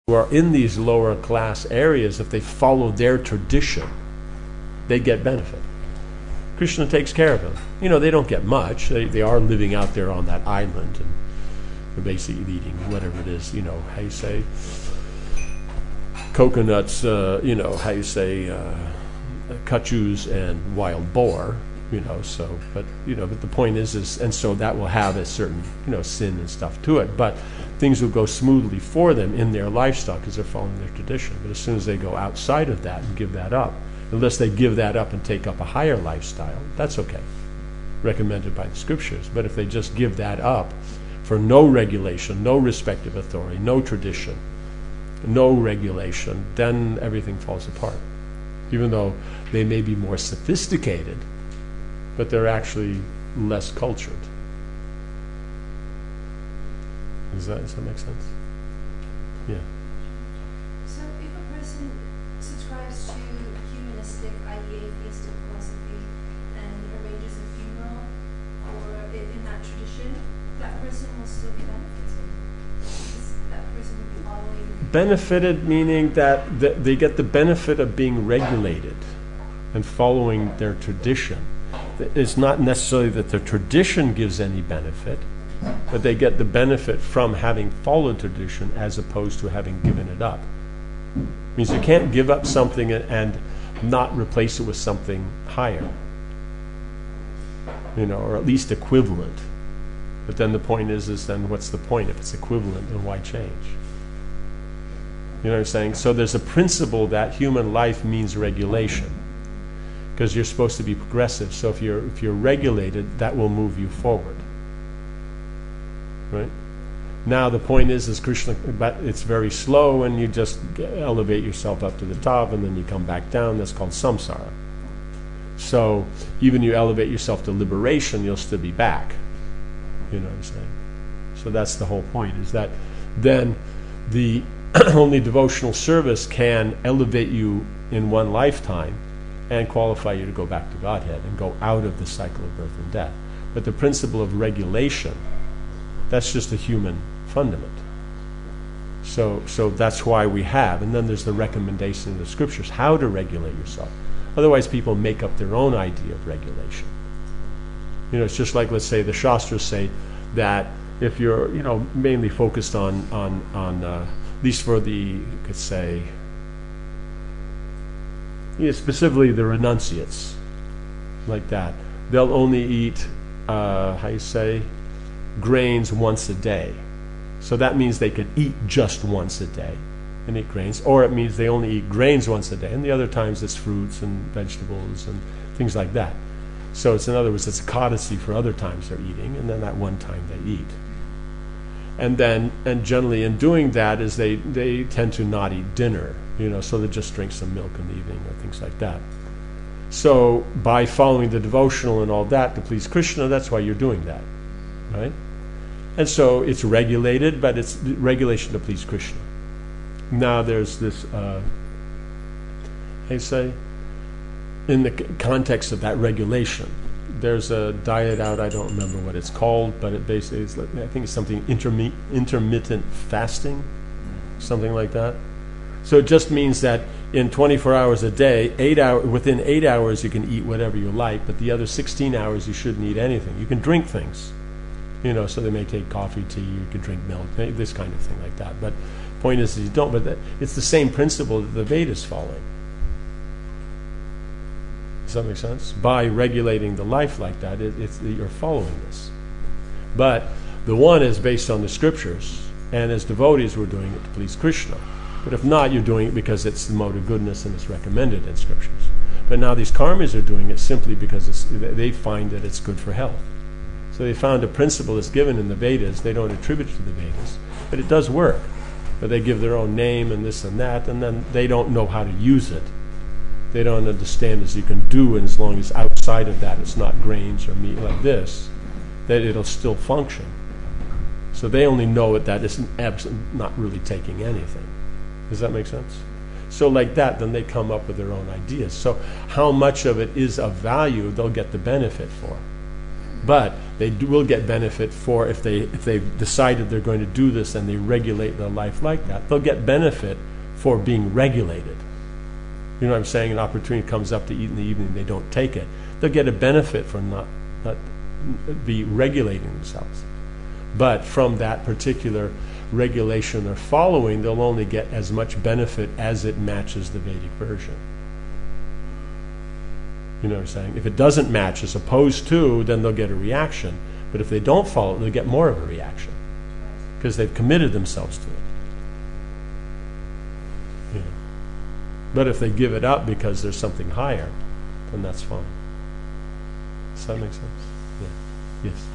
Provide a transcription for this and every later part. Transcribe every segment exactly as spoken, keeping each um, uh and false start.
who are in these lower class areas, if they follow their tradition, they get benefit. Krishna takes care of them. You know, they don't get much. They, they are living out there on that island, and they're basically eating whatever it is, you know, how you say, coconuts, uh, you know, how you say, uh, kachus and wild boar, you know, so, but, you know, but the point is, is, and so that will have a certain, you know, sin and stuff to it, but things will go smoothly for them in their lifestyle because they're following their tradition. But as soon as they go outside of that and give that up, unless they give that up and take up a higher lifestyle, that's okay, recommended by the scriptures. But if they just give that up for no regulation, no respect of authority, no tradition, no regulation, then everything falls apart. Even though they may be more sophisticated, but they're actually less cultured. Does that, does that make sense? Yeah. So if a person subscribes to humanistic, that is atheistic philosophy and arranges a funeral or in that tradition, that person will still be benefited. Because that person will be following. Benefited meaning that th- they get the benefit of being regulated and following their tradition. It's not necessarily that the tradition gives any benefit, but they get the benefit from having followed tradition as opposed to having given it up. It means you can't give up something and not replace it with something higher, you know, or at least equivalent. But then the point is, is then what's the point? If it's equivalent, then why change? You know what I'm saying? So there's a principle that human life means regulation, because you're supposed to be progressive. So if you're if you're regulated, that will move you forward. Right? Now the point is, is Krishna, but it's very slow, and you just elevate yourself up to the top, and then you come back down. That's called samsara. So even you elevate yourself to liberation, you'll still be back. You know what I'm saying? So that's the whole point, is that then the only devotional service can elevate you in one lifetime and qualify you to go back to Godhead and go out of the cycle of birth and death. But the principle of regulation, that's just a human fundament. So so that's why we have, and then there's the recommendation in the scriptures, how to regulate yourself. Otherwise people make up their own idea of regulation. You know, it's just like, let's say, the Shastras say that if you're, you know, mainly focused on, on, on uh, at least for the, you could say, you know, specifically the renunciates, like that, they'll only eat, uh, how you say, grains once a day. So that means they could eat just once a day and eat grains, or it means they only eat grains once a day, and the other times it's fruits and vegetables and things like that. So it's, in other words, it's a codicy for other times they're eating, and then that one time they eat. And then, and generally in doing that is they, they tend to not eat dinner, you know, so they just drink some milk in the evening or things like that. So by following the devotional and all that to please Krishna, that's why you're doing that, right? And so it's regulated, but it's regulation to please Krishna. Now there's this, uh, how you say, in the context of that regulation, there's a diet out, I don't remember what it's called, but it basically is, I think it's something intermi- intermittent fasting, something like that. So it just means that in twenty-four hours a day, eight hour, within eight hours you can eat whatever you like, but the other sixteen hours you shouldn't eat anything. You can drink things, you know, so they may take coffee, tea, you can drink milk, this kind of thing like that. But point is, you don't, but that, it's the same principle that the Vedas following. Does that make sense? By regulating the life like that, it, it's you're following this. But the one is based on the scriptures, and as devotees we're doing it to please Krishna. But if not, you're doing it because it's the mode of goodness and it's recommended in scriptures. But now these karmis are doing it simply because it's, they find that it's good for health. So they found a principle that's given in the Vedas. They don't attribute it to the Vedas, but it does work. But they give their own name and this and that, and then they don't know how to use it. They don't understand as you can do, and as long as outside of that it's not grains or meat like this, that it'll still function. So they only know it that it's abs- not really taking anything. Does that make sense? So like that, then they come up with their own ideas. So how much of it is of value they'll get the benefit for. But they do, will get benefit for if they if they've decided they're going to do this and they regulate their life like that, they'll get benefit for being regulated. You know what I'm saying? An opportunity comes up to eat in the evening, they don't take it. They'll get a benefit for not not be regulating themselves. But from that particular regulation they're following, they'll only get as much benefit as it matches the Vedic version. You know what I'm saying? If it doesn't match as opposed to, then they'll get a reaction. But if they don't follow it, they'll get more of a reaction because they've committed themselves to it. You know. But if they give it up because there's something higher, then that's fine. Does that make sense? Yeah. Yes.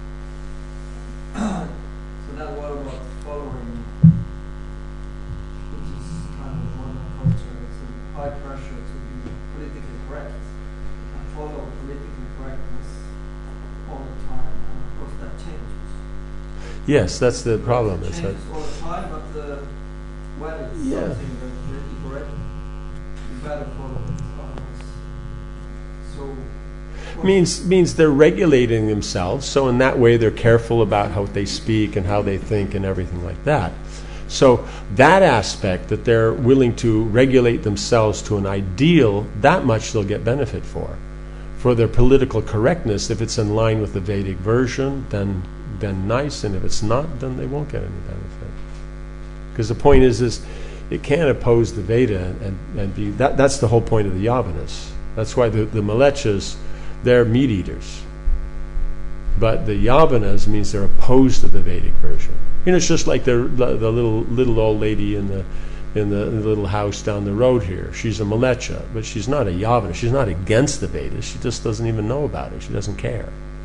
So now what about following, which is kind of modern culture, it's a high pressure to be politically correct and follow political correctness all the time, and of course that changes. Yes, that's the problem. It Is changes that all the time, but uh, when it's Yeah. something that's politically correct, you better follow it. Otherwise, so what- means means they're regulating themselves, so in that way they're careful about how they speak and how they think and everything like that. So that aspect, that they're willing to regulate themselves to an ideal, that much they'll get benefit for. For their political correctness, if it's in line with the Vedic version, then then nice, and if it's not, then they won't get any benefit. Because the point is, is it can't oppose the Veda and, and be that. That's the whole point of the Yavanas. That's why the, the Mlechas, they're meat eaters. But the Yavanas means they're opposed to the Vedic version. You know, it's just like the the little little old lady in the in the, in the little house down the road here. She's a Mlecha, but she's not a Yavana. She's not against the Vedas. She just doesn't even know about it. She doesn't care.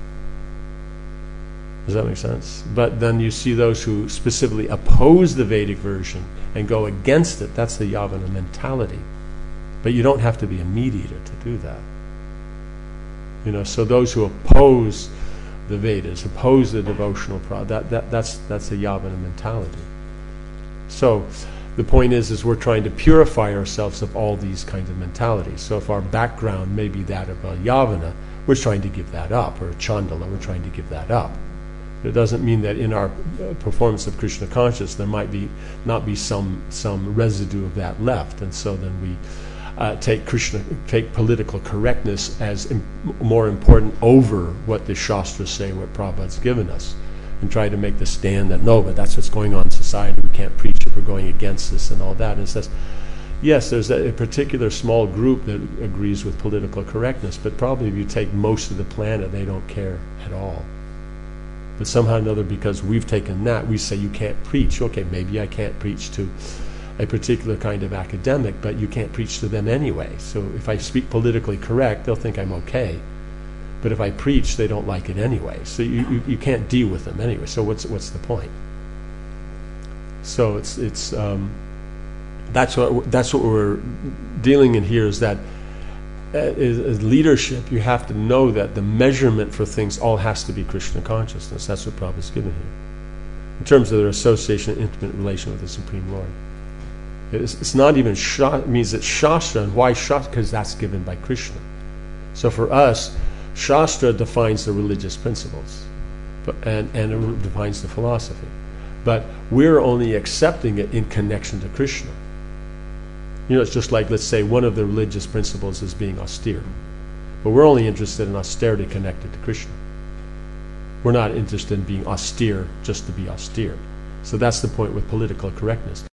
Does that make sense? But then you see those who specifically oppose the Vedic version and go against it. That's the Yavana mentality. But you don't have to be a meat eater to do that. You know, so those who oppose the Vedas, oppose the devotional practice, that, that, that's, that's a Yavana mentality. So the point is, is we're trying to purify ourselves of all these kinds of mentalities. So if our background may be that of a Yavana, we're trying to give that up, or a Chandala, we're trying to give that up. It doesn't mean that in our performance of Krishna consciousness there might be not be some some residue of that left, and so then we uh, take Krishna, take political correctness as im- more important over what the Shastras say, what Prabhupada's given us, and try to make the stand that no, but that's what's going on in society. We can't preach if we're going against this and all that. And it says, yes, there's a, a particular small group that agrees with political correctness, but probably if you take most of the planet, they don't care at all. But somehow or another, because we've taken that, we say you can't preach. Okay, maybe I can't preach to a particular kind of academic, but you can't preach to them anyway. So if I speak politically correct, they'll think I'm okay. But if I preach, they don't like it anyway. So you, you, you can't deal with them anyway. So what's what's the point? So it's it's um, that's what that's what we're dealing in here, is that As, as leadership, you have to know that the measurement for things all has to be Krishna consciousness. That's what Prabhupada's given here. In terms of their association and intimate relation with the Supreme Lord. It's, it's not even, sha- it means it's Shastra. And why Shastra? Because that's given by Krishna. So for us, Shastra defines the religious principles but, and, and it defines the philosophy. But we're only accepting it in connection to Krishna. You know, it's just like, let's say, one of the religious principles is being austere. But we're only interested in austerity connected to Krishna. We're not interested in being austere just to be austere. So that's the point with political correctness.